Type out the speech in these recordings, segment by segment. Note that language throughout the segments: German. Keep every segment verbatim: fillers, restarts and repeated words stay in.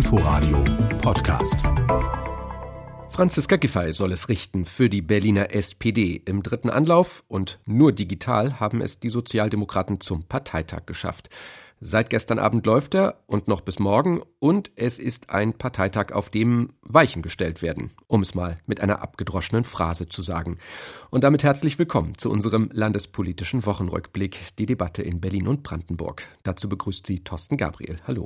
Inforadio Podcast. Franziska Giffey soll es richten für die Berliner S P D. Im dritten Anlauf und nur digital haben es die Sozialdemokraten zum Parteitag geschafft. Seit gestern Abend läuft er und noch bis morgen, und es ist ein Parteitag, auf dem Weichen gestellt werden, um es mal mit einer abgedroschenen Phrase zu sagen. Und damit herzlich willkommen zu unserem landespolitischen Wochenrückblick, die Debatte in Berlin und Brandenburg. Dazu begrüßt Sie Thorsten Gabriel. Hallo.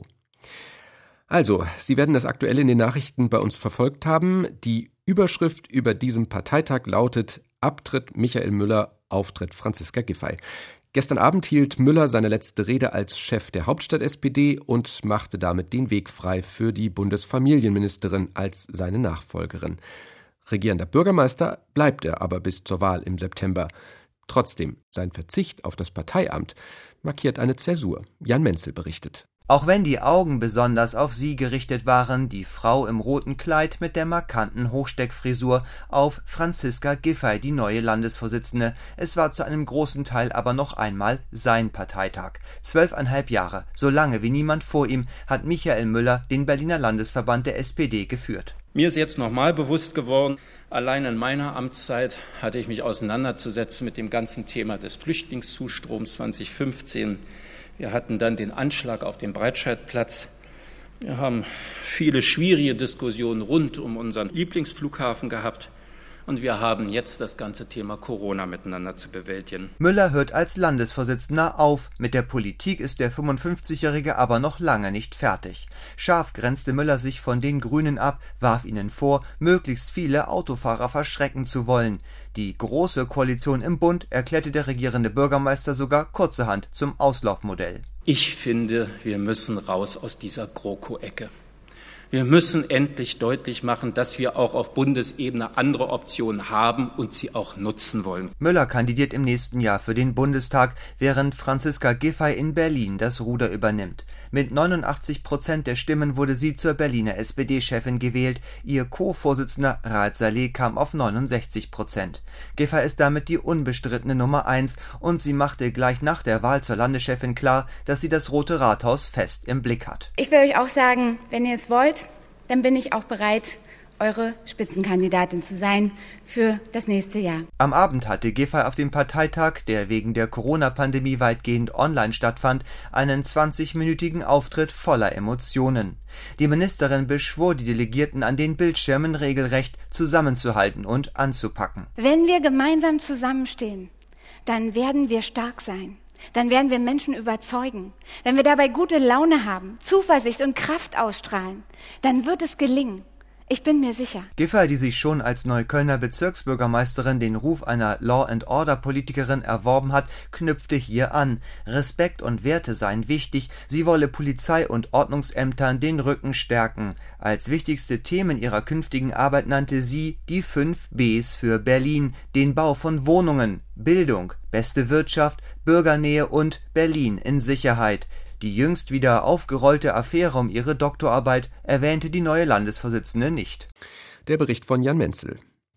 Also, Sie werden das aktuell in den Nachrichten bei uns verfolgt haben. Die Überschrift über diesem Parteitag lautet: Abtritt Michael Müller, Auftritt Franziska Giffey. Gestern Abend hielt Müller seine letzte Rede als Chef der Hauptstadt-S P D und machte damit den Weg frei für die Bundesfamilienministerin als seine Nachfolgerin. Regierender Bürgermeister bleibt er aber bis zur Wahl im September. Trotzdem, sein Verzicht auf das Parteiamt markiert eine Zäsur. Jan Menzel berichtet. Auch wenn die Augen besonders auf sie gerichtet waren, die Frau im roten Kleid mit der markanten Hochsteckfrisur, auf Franziska Giffey, die neue Landesvorsitzende. Es war zu einem großen Teil aber noch einmal sein Parteitag. Zwölfeinhalb Jahre, so lange wie niemand vor ihm, hat Michael Müller den Berliner Landesverband der S P D geführt. Mir ist jetzt nochmal bewusst geworden, allein in meiner Amtszeit hatte ich mich auseinanderzusetzen mit dem ganzen Thema des Flüchtlingszustroms zwanzig fünfzehn. Wir hatten dann den Anschlag auf den Breitscheidplatz. Wir haben viele schwierige Diskussionen rund um unseren Lieblingsflughafen gehabt. Und wir haben jetzt das ganze Thema Corona miteinander zu bewältigen. Müller hört als Landesvorsitzender auf. Mit der Politik ist der fünfundfünfzigjährige aber noch lange nicht fertig. Scharf grenzte Müller sich von den Grünen ab, warf ihnen vor, möglichst viele Autofahrer verschrecken zu wollen. Die Große Koalition im Bund erklärte der regierende Bürgermeister sogar kurzerhand zum Auslaufmodell. Ich finde, wir müssen raus aus dieser GroKo-Ecke. Wir müssen endlich deutlich machen, dass wir auch auf Bundesebene andere Optionen haben und sie auch nutzen wollen. Müller kandidiert im nächsten Jahr für den Bundestag, während Franziska Giffey in Berlin das Ruder übernimmt. Mit neunundachtzig Prozent der Stimmen wurde sie zur Berliner S P D-Chefin gewählt. Ihr Co-Vorsitzender Raad Saleh kam auf neunundsechzig Prozent. Giffey ist damit die unbestrittene Nummer eins und sie machte gleich nach der Wahl zur Landeschefin klar, dass sie das Rote Rathaus fest im Blick hat. Ich will euch auch sagen, wenn ihr es wollt, dann bin ich auch bereit, eure Spitzenkandidatin zu sein für das nächste Jahr. Am Abend hatte Giffey auf dem Parteitag, der wegen der Corona-Pandemie weitgehend online stattfand, einen zwanzigminütigen Auftritt voller Emotionen. Die Ministerin beschwor die Delegierten an den Bildschirmen regelrecht zusammenzuhalten und anzupacken. Wenn wir gemeinsam zusammenstehen, dann werden wir stark sein. Dann werden wir Menschen überzeugen. Wenn wir dabei gute Laune haben, Zuversicht und Kraft ausstrahlen, dann wird es gelingen. Ich bin mir sicher. Giffey, die sich schon als Neuköllner Bezirksbürgermeisterin den Ruf einer Law-and-Order-Politikerin erworben hat, knüpfte hier an. Respekt und Werte seien wichtig, sie wolle Polizei und Ordnungsämtern den Rücken stärken. Als wichtigste Themen ihrer künftigen Arbeit nannte sie die fünf Bs für Berlin, den Bau von Wohnungen, Bildung, beste Wirtschaft, Bürgernähe und Berlin in Sicherheit. Die jüngst wieder aufgerollte Affäre um ihre Doktorarbeit erwähnte die neue Landesvorsitzende nicht. Der Bericht von Jan Menzel.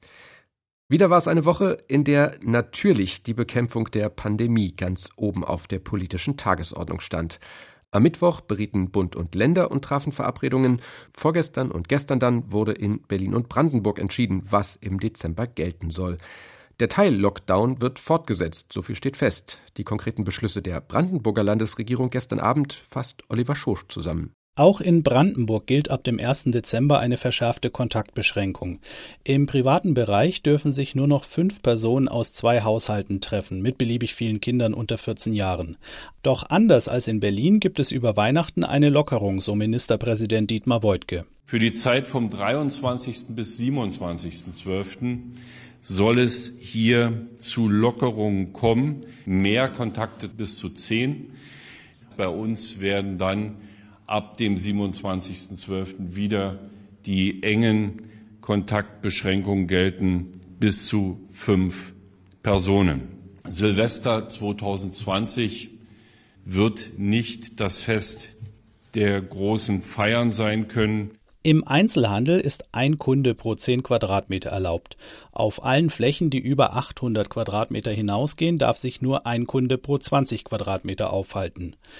Wieder war es eine Woche, in der natürlich die Bekämpfung der Pandemie ganz oben auf der politischen Tagesordnung stand. Am Mittwoch berieten Bund und Länder und trafen Verabredungen. Vorgestern und gestern dann wurde in Berlin und Brandenburg entschieden, was im Dezember gelten soll. Der Teil-Lockdown wird fortgesetzt, so viel steht fest. Die konkreten Beschlüsse der Brandenburger Landesregierung gestern Abend fasst Oliver Schosch zusammen. Auch in Brandenburg gilt ab dem ersten Dezember eine verschärfte Kontaktbeschränkung. Im privaten Bereich dürfen sich nur noch fünf Personen aus zwei Haushalten treffen, mit beliebig vielen Kindern unter vierzehn Jahren. Doch anders als in Berlin gibt es über Weihnachten eine Lockerung, so Ministerpräsident Dietmar Woidke. Für die Zeit vom dreiundzwanzigsten bis siebenundzwanzigsten zwölften soll es hier zu Lockerungen kommen, mehr Kontakte bis zu zehn. Bei uns werden dann ab dem siebenundzwanzigsten zwölften wieder die engen Kontaktbeschränkungen gelten, bis zu fünf Personen. Silvester zweitausendzwanzig wird nicht das Fest der großen Feiern sein können. Im Einzelhandel ist ein Kunde pro zehn Quadratmeter erlaubt. Auf allen Flächen, die über achthundert Quadratmeter hinausgehen, darf sich nur ein Kunde pro zwanzig Quadratmeter aufhalten.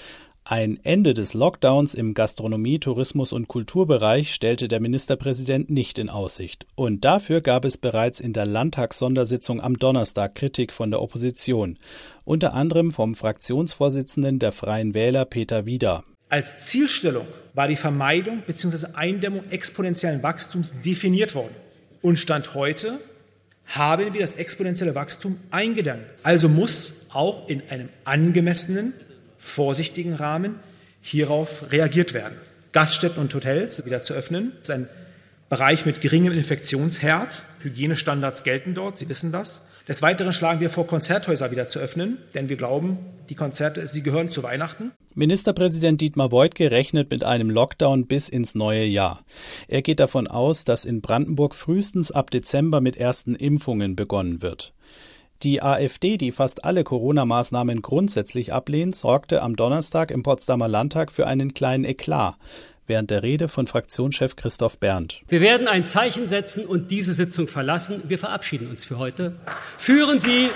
Ein Ende des Lockdowns im Gastronomie-, Tourismus- und Kulturbereich stellte der Ministerpräsident nicht in Aussicht. Und dafür gab es bereits in der Landtagssondersitzung am Donnerstag Kritik von der Opposition. Unter anderem vom Fraktionsvorsitzenden der Freien Wähler Peter Wieder. Als Zielstellung war die Vermeidung bzw. Eindämmung exponentiellen Wachstums definiert worden. Und Stand heute haben wir das exponentielle Wachstum eingedämmt. Also muss auch in einem angemessenen, vorsichtigen Rahmen hierauf reagiert werden. Gaststätten und Hotels wieder zu öffnen. Das ist ein Bereich mit geringem Infektionsherd. Hygienestandards gelten dort, Sie wissen das. Des Weiteren schlagen wir vor, Konzerthäuser wieder zu öffnen, denn wir glauben, die Konzerte, sie gehören zu Weihnachten. Ministerpräsident Dietmar Woidke rechnet mit einem Lockdown bis ins neue Jahr. Er geht davon aus, dass in Brandenburg frühestens ab Dezember mit ersten Impfungen begonnen wird. Die AfD, die fast alle Corona-Maßnahmen grundsätzlich ablehnt, sorgte am Donnerstag im Potsdamer Landtag für einen kleinen Eklat während der Rede von Fraktionschef Christoph Berndt. Wir werden ein Zeichen setzen und diese Sitzung verlassen. Wir verabschieden uns für heute. Führen Sie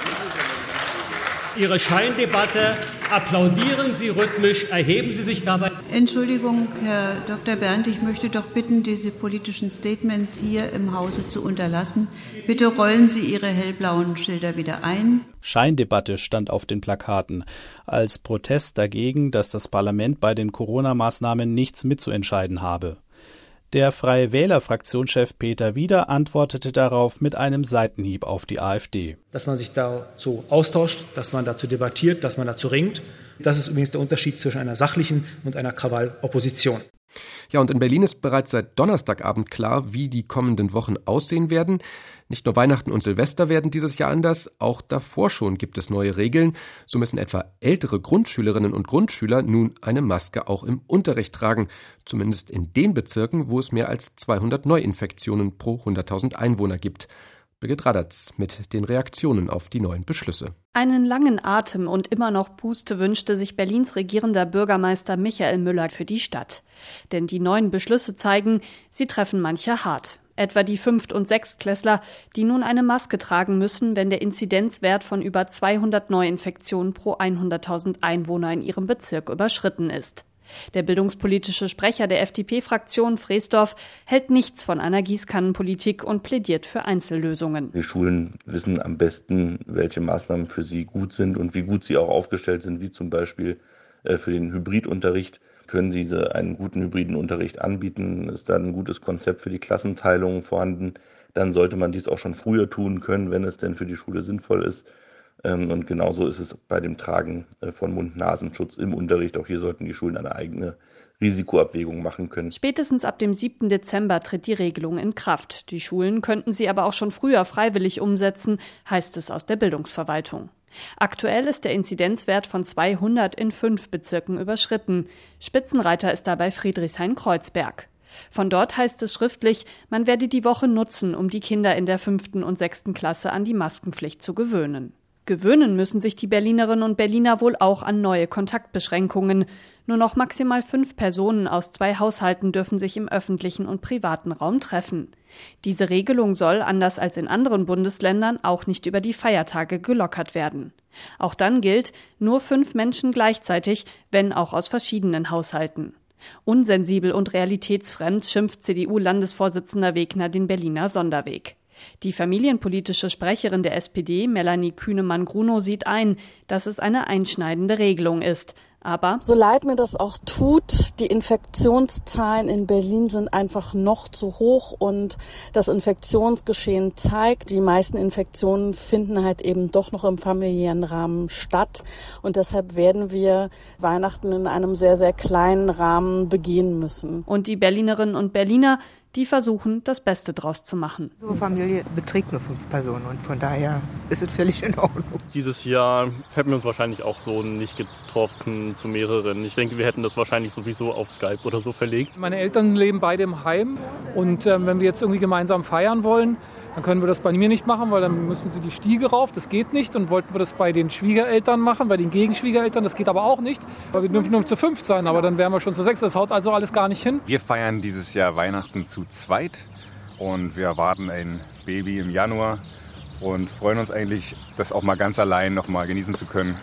Ihre Scheindebatte, applaudieren Sie rhythmisch, erheben Sie sich dabei. Entschuldigung, Herr Doktor Berndt, ich möchte doch bitten, diese politischen Statements hier im Hause zu unterlassen. Bitte rollen Sie Ihre hellblauen Schilder wieder ein. Scheindebatte stand auf den Plakaten, als Protest dagegen, dass das Parlament bei den Corona-Maßnahmen nichts mitzuentscheiden habe. Der Freie Wähler-Fraktionschef Peter Wieder antwortete darauf mit einem Seitenhieb auf die AfD. Dass man sich dazu austauscht, dass man dazu debattiert, dass man dazu ringt. Das ist übrigens der Unterschied zwischen einer sachlichen und einer Krawall-Opposition. Ja, und in Berlin ist bereits seit Donnerstagabend klar, wie die kommenden Wochen aussehen werden. Nicht nur Weihnachten und Silvester werden dieses Jahr anders, auch davor schon gibt es neue Regeln. So müssen etwa ältere Grundschülerinnen und Grundschüler nun eine Maske auch im Unterricht tragen. Zumindest in den Bezirken, wo es mehr als zweihundert Neuinfektionen pro hunderttausend Einwohner gibt. Birgit Radatz mit den Reaktionen auf die neuen Beschlüsse. Einen langen Atem und immer noch Puste wünschte sich Berlins regierender Bürgermeister Michael Müller für die Stadt. Denn die neuen Beschlüsse zeigen, sie treffen manche hart. Etwa die Fünft- und Sechstklässler, die nun eine Maske tragen müssen, wenn der Inzidenzwert von über zweihundert Neuinfektionen pro hunderttausend Einwohner in ihrem Bezirk überschritten ist. Der bildungspolitische Sprecher der F D P-Fraktion, Freesdorf, hält nichts von einer Gießkannenpolitik und plädiert für Einzellösungen. Die Schulen wissen am besten, welche Maßnahmen für sie gut sind und wie gut sie auch aufgestellt sind, wie zum Beispiel für den Hybridunterricht. Können sie einen guten hybriden Unterricht anbieten? Ist da ein gutes Konzept für die Klassenteilung vorhanden? Dann sollte man dies auch schon früher tun können, wenn es denn für die Schule sinnvoll ist. Und genauso ist es bei dem Tragen von Mund-Nasenschutz im Unterricht. Auch hier sollten die Schulen eine eigene Risikoabwägung machen können. Spätestens ab dem siebten Dezember tritt die Regelung in Kraft. Die Schulen könnten sie aber auch schon früher freiwillig umsetzen, heißt es aus der Bildungsverwaltung. Aktuell ist der Inzidenzwert von zweihundert in fünf Bezirken überschritten. Spitzenreiter ist dabei Friedrichshain-Kreuzberg. Von dort heißt es schriftlich, man werde die Woche nutzen, um die Kinder in der fünften und sechsten Klasse an die Maskenpflicht zu gewöhnen. Gewöhnen müssen sich die Berlinerinnen und Berliner wohl auch an neue Kontaktbeschränkungen. Nur noch maximal fünf Personen aus zwei Haushalten dürfen sich im öffentlichen und privaten Raum treffen. Diese Regelung soll, anders als in anderen Bundesländern, auch nicht über die Feiertage gelockert werden. Auch dann gilt, nur fünf Menschen gleichzeitig, wenn auch aus verschiedenen Haushalten. Unsensibel und realitätsfremd schimpft C D U-Landesvorsitzender Wegner den Berliner Sonderweg. Die familienpolitische Sprecherin der S P D, Melanie Kühnemann-Grunow, sieht ein, dass es eine einschneidende Regelung ist. Aber so leid mir das auch tut, die Infektionszahlen in Berlin sind einfach noch zu hoch und das Infektionsgeschehen zeigt, die meisten Infektionen finden halt eben doch noch im familiären Rahmen statt und deshalb werden wir Weihnachten in einem sehr, sehr kleinen Rahmen begehen müssen. Und die Berlinerinnen und Berliner, die versuchen, das Beste draus zu machen. So eine Familie beträgt nur fünf Personen und von daher ist es völlig in Ordnung. Dieses Jahr hätten wir uns wahrscheinlich auch so nicht getroffen zu mehreren. Ich denke, wir hätten das wahrscheinlich sowieso auf Skype oder so verlegt. Meine Eltern leben beide im Heim und äh, wenn wir jetzt irgendwie gemeinsam feiern wollen, dann können wir das bei mir nicht machen, weil dann müssen sie die Stiege rauf, das geht nicht. Und wollten wir das bei den Schwiegereltern machen, bei den Gegenschwiegereltern, das geht aber auch nicht, weil wir dürfen nur zu fünf sein, aber dann wären wir schon zu sechs, das haut also alles gar nicht hin. Wir feiern dieses Jahr Weihnachten zu zweit und wir erwarten ein Baby im Januar und freuen uns eigentlich, das auch mal ganz allein noch mal genießen zu können.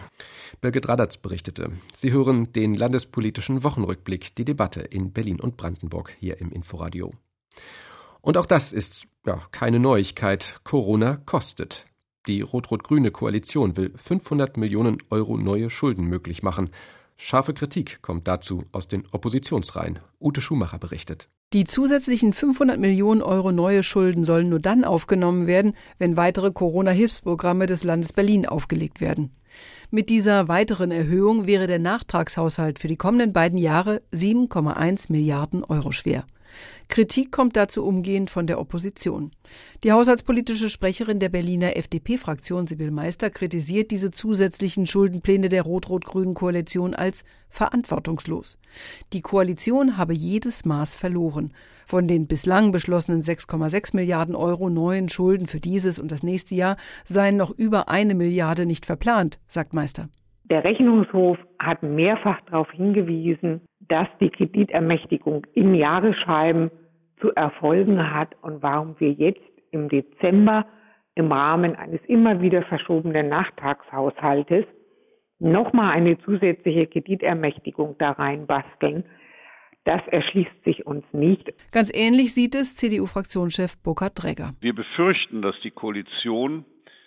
Birgit Radatz berichtete. Sie hören den landespolitischen Wochenrückblick, die Debatte in Berlin und Brandenburg hier im Inforadio. Und auch das ist ja keine Neuigkeit. Corona kostet. Die rot-rot-grüne Koalition will fünfhundert Millionen Euro neue Schulden möglich machen. Scharfe Kritik kommt dazu aus den Oppositionsreihen. Ute Schumacher berichtet. Die zusätzlichen fünfhundert Millionen Euro neue Schulden sollen nur dann aufgenommen werden, wenn weitere Corona-Hilfsprogramme des Landes Berlin aufgelegt werden. Mit dieser weiteren Erhöhung wäre der Nachtragshaushalt für die kommenden beiden Jahre sieben Komma eins Milliarden Euro schwer. Kritik kommt dazu umgehend von der Opposition. Die haushaltspolitische Sprecherin der Berliner F D P-Fraktion, Sibylle Meister, kritisiert diese zusätzlichen Schuldenpläne der rot-rot-grünen Koalition als verantwortungslos. Die Koalition habe jedes Maß verloren. Von den bislang beschlossenen sechs Komma sechs Milliarden Euro neuen Schulden für dieses und das nächste Jahr seien noch über eine Milliarde nicht verplant, sagt Meister. Der Rechnungshof hat mehrfach darauf hingewiesen, dass die Kreditermächtigung in Jahresscheiben zu erfolgen hat und warum wir jetzt im Dezember im Rahmen eines immer wieder verschobenen Nachtragshaushaltes nochmal eine zusätzliche Kreditermächtigung da reinbasteln. Das erschließt sich uns nicht. Ganz ähnlich sieht es C D U-Fraktionschef Burkhard Dräger. Wir befürchten, dass die Koalition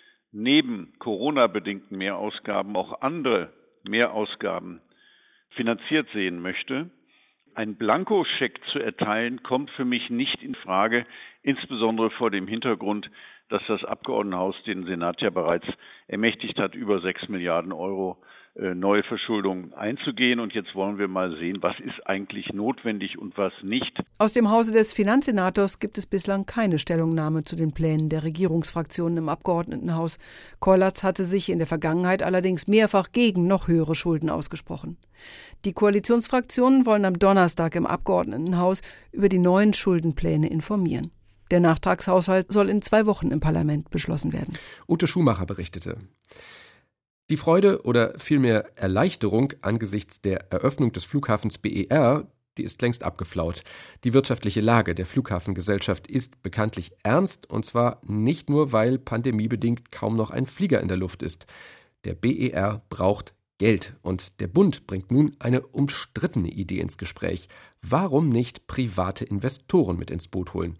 neben Corona-bedingten Mehrausgaben auch andere Mehrausgaben finanziert sehen möchte. Ein Blankoscheck zu erteilen, kommt für mich nicht in Frage, insbesondere vor dem Hintergrund, dass das Abgeordnetenhaus den Senat ja bereits ermächtigt hat, über sechs Milliarden Euro äh, neue Verschuldung einzugehen. Und jetzt wollen wir mal sehen, was ist eigentlich notwendig und was nicht. Aus dem Hause des Finanzsenators gibt es bislang keine Stellungnahme zu den Plänen der Regierungsfraktionen im Abgeordnetenhaus. Kollatz hatte sich in der Vergangenheit allerdings mehrfach gegen noch höhere Schulden ausgesprochen. Die Koalitionsfraktionen wollen am Donnerstag im Abgeordnetenhaus über die neuen Schuldenpläne informieren. Der Nachtragshaushalt soll in zwei Wochen im Parlament beschlossen werden. Ute Schumacher berichtete. Die Freude oder vielmehr Erleichterung angesichts der Eröffnung des Flughafens B E R, die ist längst abgeflaut. Die wirtschaftliche Lage der Flughafengesellschaft ist bekanntlich ernst, und zwar nicht nur, weil pandemiebedingt kaum noch ein Flieger in der Luft ist. Der B E R braucht Geld, und der Bund bringt nun eine umstrittene Idee ins Gespräch. Warum nicht private Investoren mit ins Boot holen?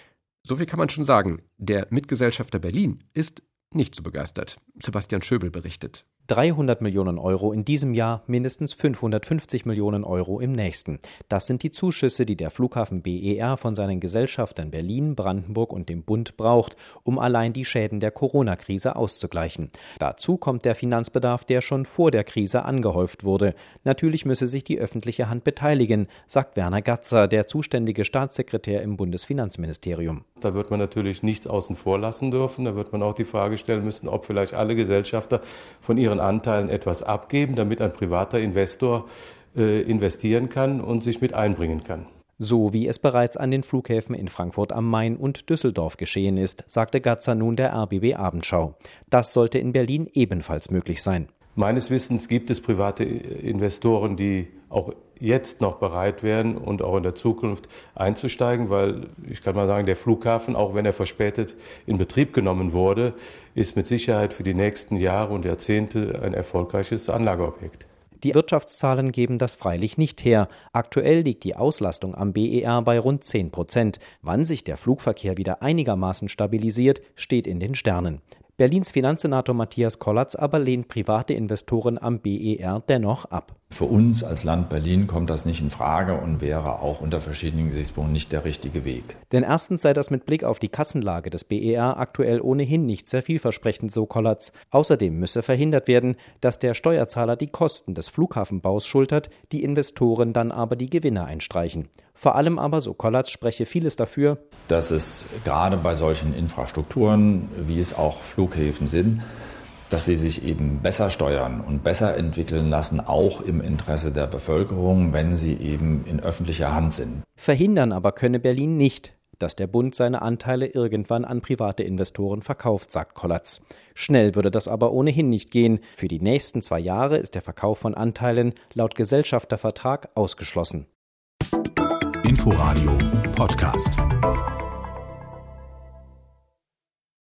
So viel kann man schon sagen. Der Mitgesellschafter Berlin ist nicht so begeistert. Sebastian Schöbel berichtet. dreihundert Millionen Euro in diesem Jahr, mindestens fünfhundertfünfzig Millionen Euro im nächsten. Das sind die Zuschüsse, die der Flughafen B E R von seinen Gesellschaftern Berlin, Brandenburg und dem Bund braucht, um allein die Schäden der Corona-Krise auszugleichen. Dazu kommt der Finanzbedarf, der schon vor der Krise angehäuft wurde. Natürlich müsse sich die öffentliche Hand beteiligen, sagt Werner Gatzer, der zuständige Staatssekretär im Bundesfinanzministerium. Da wird man natürlich nichts außen vor lassen dürfen. Da wird man auch die Frage stellen müssen, ob vielleicht alle Gesellschafter von ihren Anteilen etwas abgeben, damit ein privater Investor äh, investieren kann und sich mit einbringen kann. So wie es bereits an den Flughäfen in Frankfurt am Main und Düsseldorf geschehen ist, sagte Gatzer nun der R B B Abendschau. Das sollte in Berlin ebenfalls möglich sein. Meines Wissens gibt es private Investoren, die auch jetzt noch bereit wären und auch in der Zukunft einzusteigen, weil ich kann mal sagen, der Flughafen, auch wenn er verspätet in Betrieb genommen wurde, ist mit Sicherheit für die nächsten Jahre und Jahrzehnte ein erfolgreiches Anlageobjekt. Die Wirtschaftszahlen geben das freilich nicht her. Aktuell liegt die Auslastung am B E R bei rund zehn Prozent. Wann sich der Flugverkehr wieder einigermaßen stabilisiert, steht in den Sternen. Berlins Finanzsenator Matthias Kollatz aber lehnt private Investoren am B E R dennoch ab. Für uns als Land Berlin kommt das nicht in Frage und wäre auch unter verschiedenen Gesichtspunkten nicht der richtige Weg. Denn erstens sei das mit Blick auf die Kassenlage des B E R aktuell ohnehin nicht sehr vielversprechend, so Kollatz. Außerdem müsse verhindert werden, dass der Steuerzahler die Kosten des Flughafenbaus schultert, die Investoren dann aber die Gewinne einstreichen. Vor allem aber, so Kollatz, spreche vieles dafür, dass es gerade bei solchen Infrastrukturen, wie es auch Flughäfen sind, dass sie sich eben besser steuern und besser entwickeln lassen, auch im Interesse der Bevölkerung, wenn sie eben in öffentlicher Hand sind. Verhindern aber könne Berlin nicht, dass der Bund seine Anteile irgendwann an private Investoren verkauft, sagt Kollatz. Schnell würde das aber ohnehin nicht gehen. Für die nächsten zwei Jahre ist der Verkauf von Anteilen laut Gesellschaftervertrag ausgeschlossen. Inforadio Podcast.